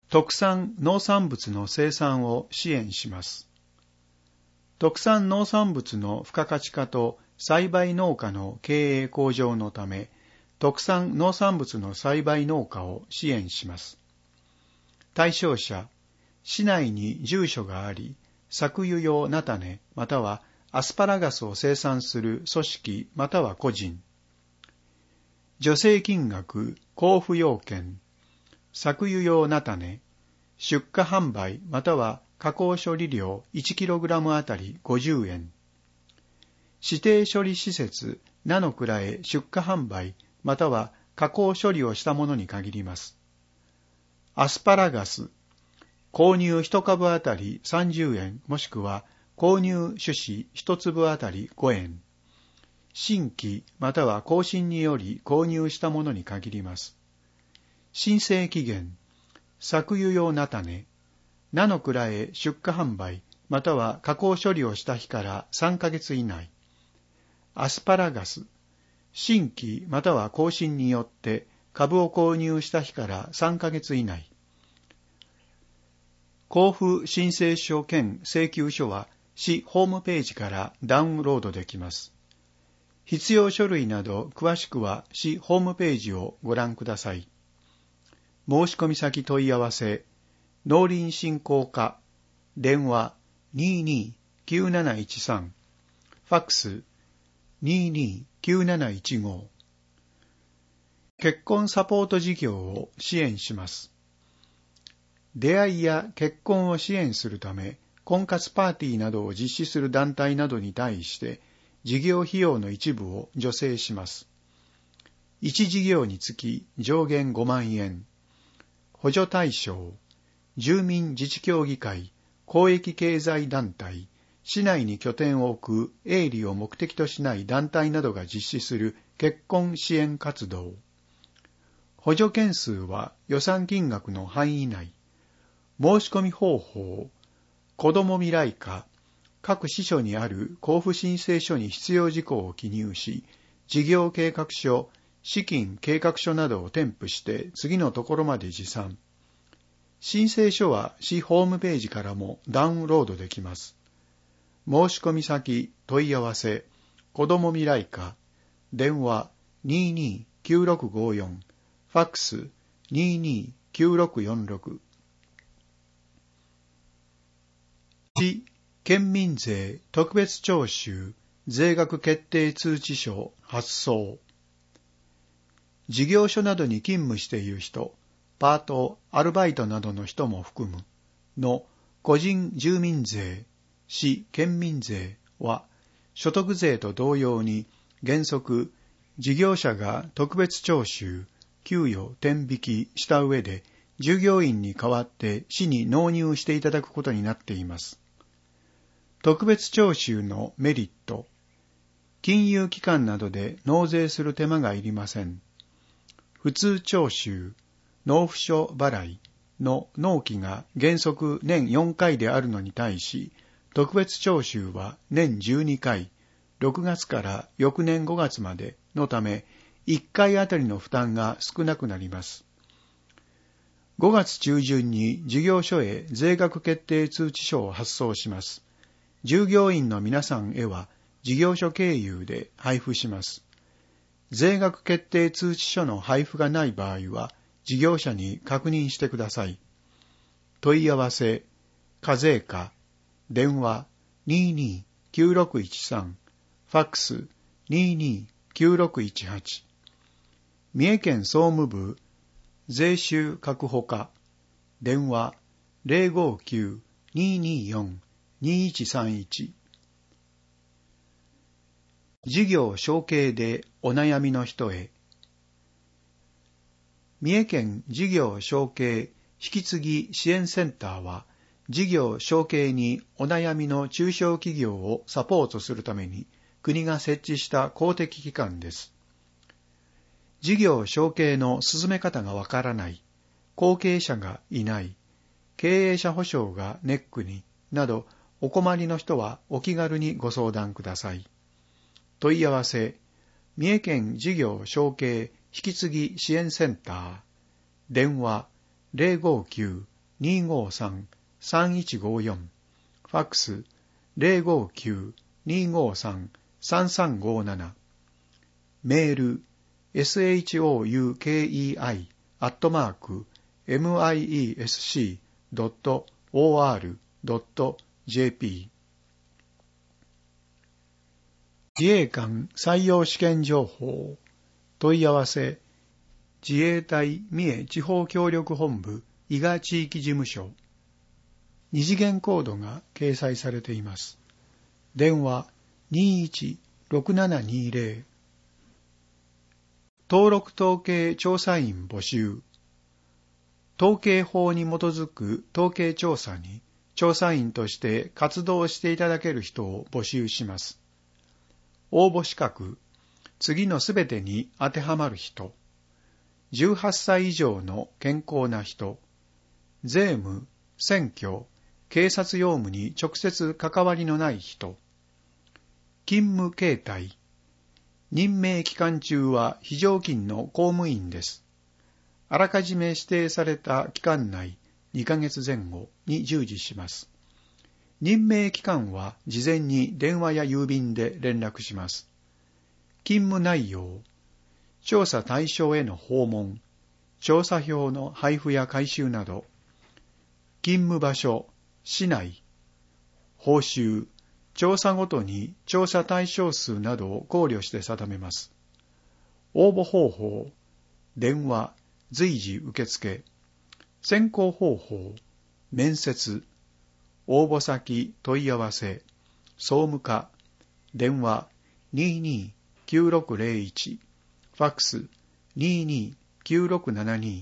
特産農産物の生産を支援します。特産農産物の付加価値化と栽培農家の経営向上のため、特産農産物の栽培農家を支援します。対象者、市内に住所があり、搾油用菜種またはアスパラガスを生産する組織または個人。助成金額、交付要件、搾油用菜種、出荷販売または加工処理量 1kg あたり50円。指定処理施設、名の蔵へ出荷販売または加工処理をしたものに限ります。アスパラガス、購入1株あたり30円もしくは購入種子1粒あたり5円。新規または更新により購入したものに限ります。申請期限、搾油用菜種、名の蔵へ出荷販売または加工処理をした日から3ヶ月以内。アスパラガス、新規または更新によって株を購入した日から3ヶ月以内。交付申請書兼請求書は市ホームページからダウンロードできます。必要書類など詳しくは市ホームページをご覧ください。申込先問い合わせ、農林振興課、電話 22-9713、ファックス 22-9715。結婚サポート事業を支援します。出会いや結婚を支援するため、婚活パーティーなどを実施する団体などに対して、事業費用の一部を助成します。1事業につき上限5万円。補助対象、住民自治協議会、公益経済団体、市内に拠点を置く営利を目的としない団体などが実施する結婚支援活動。補助件数は予算金額の範囲内。申し込み方法、子ども未来課、各支所にある交付申請書に必要事項を記入し、事業計画書、資金計画書などを添付して次のところまで持参。申請書は市ホームページからもダウンロードできます。申し込み先、問い合わせ、子ども未来課、電話 22-9654、ファックス 22-9646。市県民税特別徴収税額決定通知書発送。事業所などに勤務している人、パート、アルバイトなどの人も含むの個人住民税、市県民税は所得税と同様に原則事業者が特別徴収、給与、天引きした上で従業員に代わって市に納入していただくことになっています。特別徴収のメリット、金融機関などで納税する手間がいりません。普通徴収、納付書払いの納期が原則年4回であるのに対し、特別徴収は年12回、6月から翌年5月までのため、1回あたりの負担が少なくなります。5月中旬に事業所へ税額決定通知書を発送します。従業員の皆さんへは事業所経由で配布します。税額決定通知書の配布がない場合は、事業者に確認してください。問い合わせ、課税課、電話 22-9613、ファックス 22-9618。三重県総務部税収確保課、電話 059-224-2131。事業承継でお悩みの人へ。三重県事業承継引き継ぎ支援センターは、事業承継にお悩みの中小企業をサポートするために国が設置した公的機関です。事業承継の進め方がわからない、後継者がいない、経営者保証がネックになどお困りの人はお気軽にご相談ください。問い合わせ、三重県事業承継引き継ぎ支援センター、電話 253-3154、ファックス 059-253-3357、メール shoukei@miesc.or.jp。 自衛官採用試験情報問い合わせ、自衛隊三重地方協力本部伊賀地域事務所。二次元コードが掲載されています。電話 21-6720。 登録統計調査員募集。統計法に基づく統計調査に調査員として活動していただける人を募集します。応募資格、次のすべてに当てはまる人、18歳以上の健康な人、税務、選挙、警察用務に直接関わりのない人、勤務形態、任命期間中は非常勤の公務員です。あらかじめ指定された期間内2ヶ月前後に従事します。任命期間は事前に電話や郵便で連絡します。勤務内容、調査対象への訪問、調査票の配布や回収など、勤務場所、市内、報酬、調査ごとに調査対象数などを考慮して定めます。応募方法、電話、随時受付、選考方法、面接、応募先問い合わせ、総務課、電話 22-9601、ファックス 22-9672。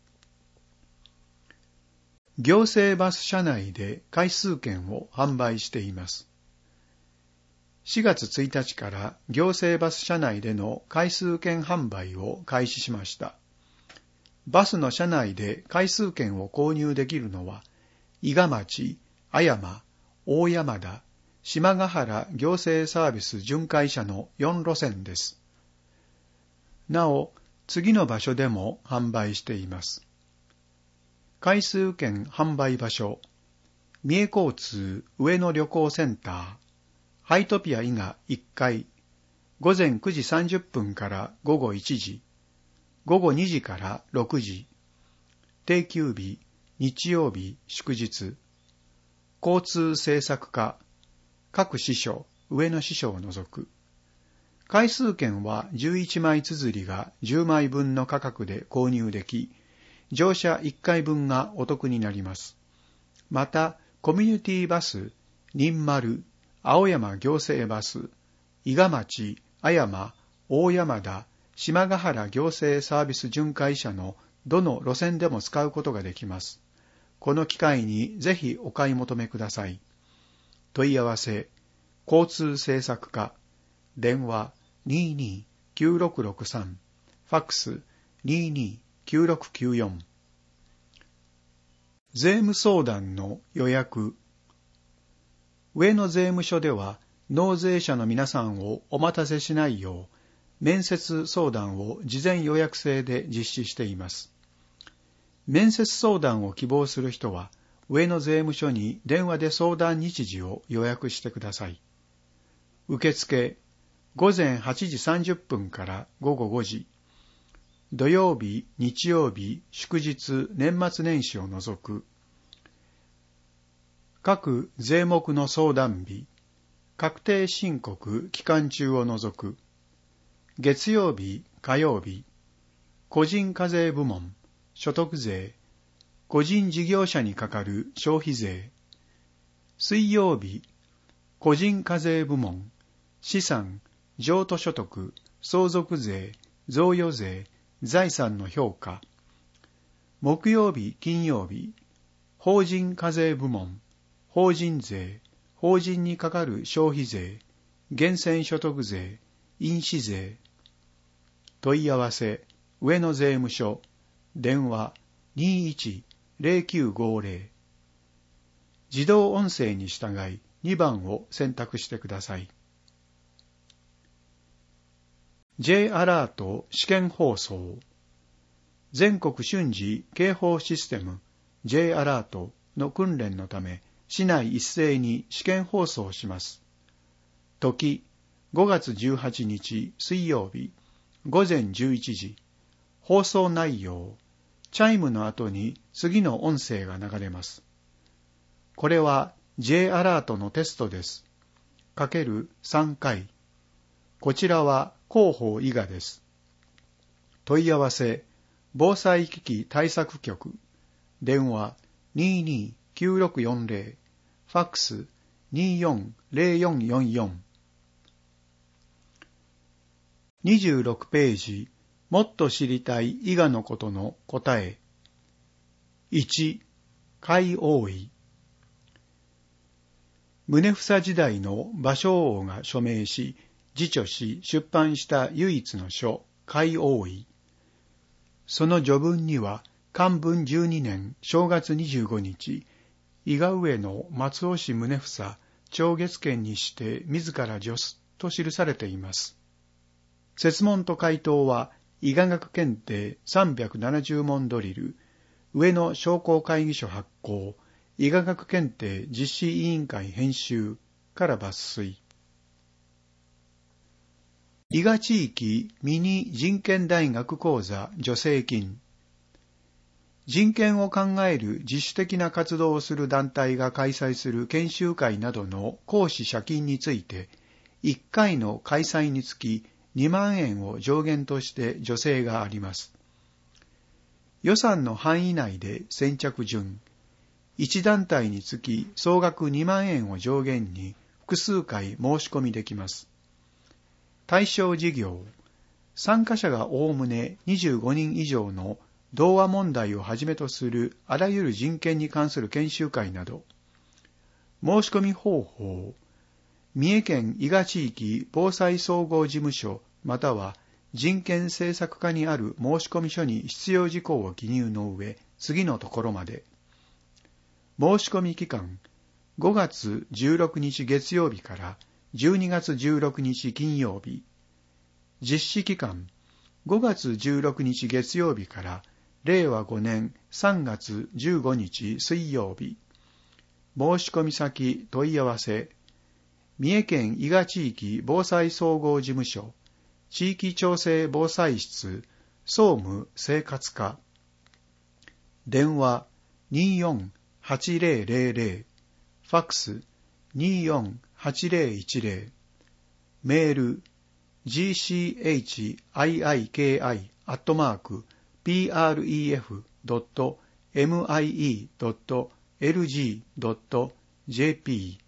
行政バス車内で回数券を販売しています。4月1日から行政バス車内での回数券販売を開始しました。バスの車内で回数券を購入できるのは、伊賀町、阿山、大山田、島ヶ原行政サービス巡回車の4路線です。なお、次の場所でも販売しています。回数券販売場所、三重交通上野旅行センター、ハイトピア伊賀1階、午前9時30分から午後1時、午後2時から6時、定休日、日曜日、祝日、交通政策課、各支所、上の支所を除く。回数券は11枚綴りが10枚分の価格で購入でき、乗車1回分がお得になります。また、コミュニティバス、任丸、青山行政バス、伊賀町、阿山、大山田、島ヶ原行政サービス巡回車のどの路線でも使うことができます。この機会にぜひお買い求めください。問い合わせ、交通政策課、電話 22-9663、ファックス 22-9694。税務相談の予約。上野税務署では、納税者の皆さんをお待たせしないよう、面接相談を事前予約制で実施しています。面接相談を希望する人は、上野税務署に電話で相談日時を予約してください。受付、午前8時30分から午後5時、土曜日、日曜日、祝日、年末年始を除く。各税目の相談日、確定申告期間中を除く。月曜日、火曜日、個人課税部門、所得税、個人事業者にかかる消費税。水曜日、個人課税部門、資産、譲渡所得、相続税、贈与税、財産の評価。木曜日、金曜日、法人課税部門、法人税、法人にかかる消費税、源泉所得税、印紙税。問い合わせ、上野税務署、電話 21-0950。自動音声に従い2番を選択してください。J アラート試験放送。全国瞬時警報システム J アラートの訓練のため、市内一斉に試験放送します。時、5月18日水曜日、午前11時。放送内容、チャイムの後に次の音声が流れます。これは J アラートのテストです。かける3回。こちらは広報伊賀です。問い合わせ、防災機器対策局。電話229640。ファックス240444。26ページ。もっと知りたい伊賀のことの答え。1、海王位。宗房時代の芭蕉王が署名し、自著し出版した唯一の書、海王位。その序文には、漢文12年正月25日、伊賀上の松尾氏宗房、長月県にして自ら叙すと記されています。設問と回答は、伊賀学検定370問ドリル、上野商工会議所発行、伊賀学検定実施委員会編集から抜粋。伊賀地域ミニ人権大学講座助成金。人権を考える自主的な活動をする団体が開催する研修会などの講師謝金について、1回の開催につき2万円を上限として助成があります。予算の範囲内で先着順、1団体につき総額2万円を上限に複数回申し込みできます。対象事業、参加者がおおむね25人以上の同和問題をはじめとするあらゆる人権に関する研修会など、申し込み方法、三重県伊賀地域防災総合事務所または人権政策課にある申込書に必要事項を記入の上、次のところまで。申し込み期間、5月16日月曜日から12月16日金曜日。実施期間、5月16日月曜日から令和5年3月15日水曜日。申し込み先問い合わせ、三重県伊賀地域防災総合事務所、地域調整防災室、総務生活課。電話248000、ファックス248010。メール gchiik@pref.mie.lg.jp。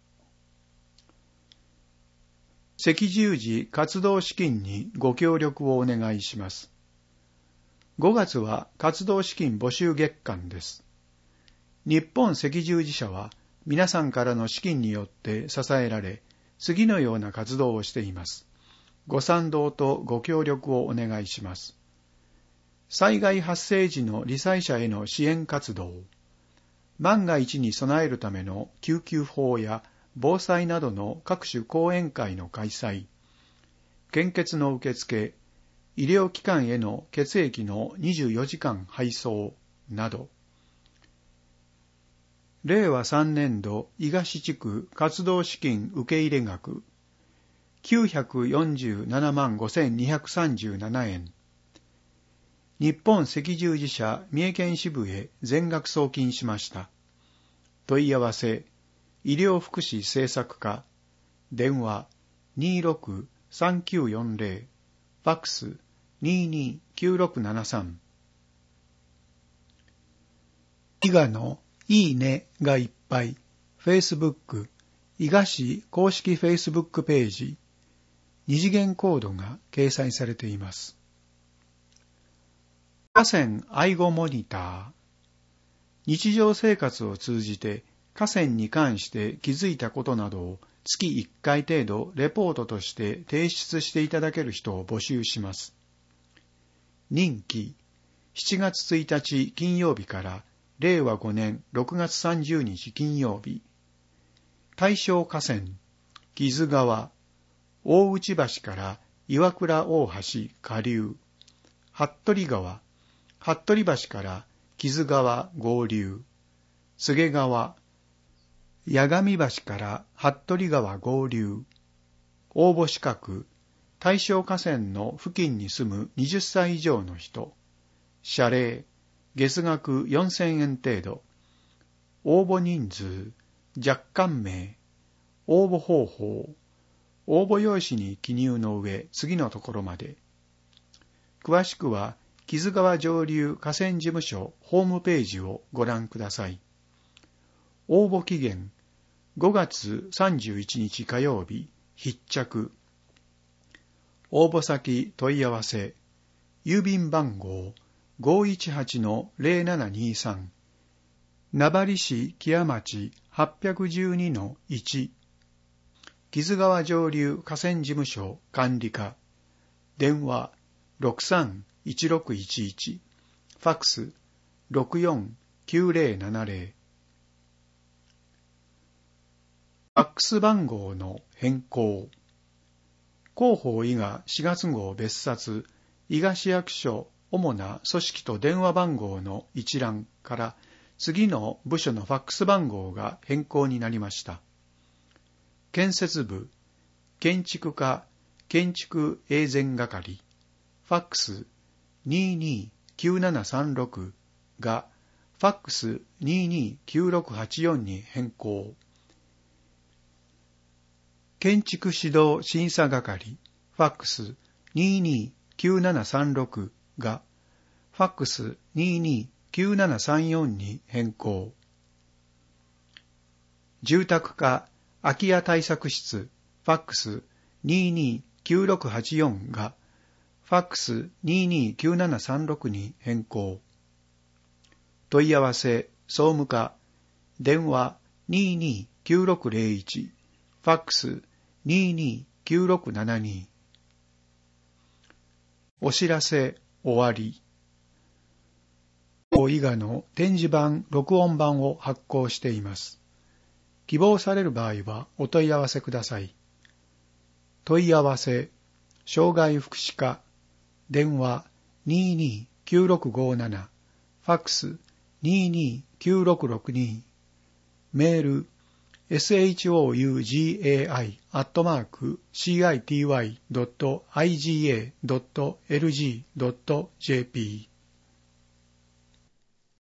赤十字活動資金にご協力をお願いします。5月は活動資金募集月間です。日本赤十字社は皆さんからの資金によって支えられ、次のような活動をしています。ご賛同とご協力をお願いします。災害発生時の罹災者への支援活動、万が一に備えるための救急法や防災などの各種講演会の開催、献血の受付、医療機関への血液の24時間配送など、令和3年度伊賀市地区活動資金受入額947万5237円。日本赤十字社三重県支部へ全額送金しました。問い合わせ、医療福祉政策課、電話263940、ファックス229673。伊賀のいいねがいっぱい、Facebook、伊賀市公式 Facebook ページ、二次元コードが掲載されています。河川愛護モニター。日常生活を通じて河川に関して気づいたことなどを月1回程度レポートとして提出していただける人を募集します。任期、7月1日金曜日から令和5年6月30日金曜日。対象河川、木津川、大内橋から岩倉大橋下流、服部川、服部橋から木津川合流、柘川、八神橋から服部川合流、応募資格、対象河川の付近に住む20歳以上の人、謝礼、月額4000円程度、応募人数、若干名、応募方法、応募用紙に記入の上、次のところまで。詳しくは、木津川上流河川事務所ホームページをご覧ください。応募期限、5月31日火曜日、必着。応募先問い合わせ、郵便番号 518-0723、名張市木屋町 812-1、木津川上流河川事務所管理課、電話631611、ファックス649070。ファックス番号の変更。広報伊賀4月号別冊、伊賀市役所主な組織と電話番号の一覧から次の部署のファックス番号が変更になりました。建設部、建築課、建築永全係、ファックス229736がファックス229684に変更。建築指導審査係、ファックス229736がファックス229734に変更。住宅課空き家対策室、ファックス229684がファックス229736に変更。問い合わせ総務課、電話229601、ファックス229672。お知らせ終わり。伊賀の展示版、録音版を発行しています。希望される場合はお問い合わせください。問い合わせ、障害福祉課、電話229657、ファックス229662、メールshougai@city.iga.lg.jp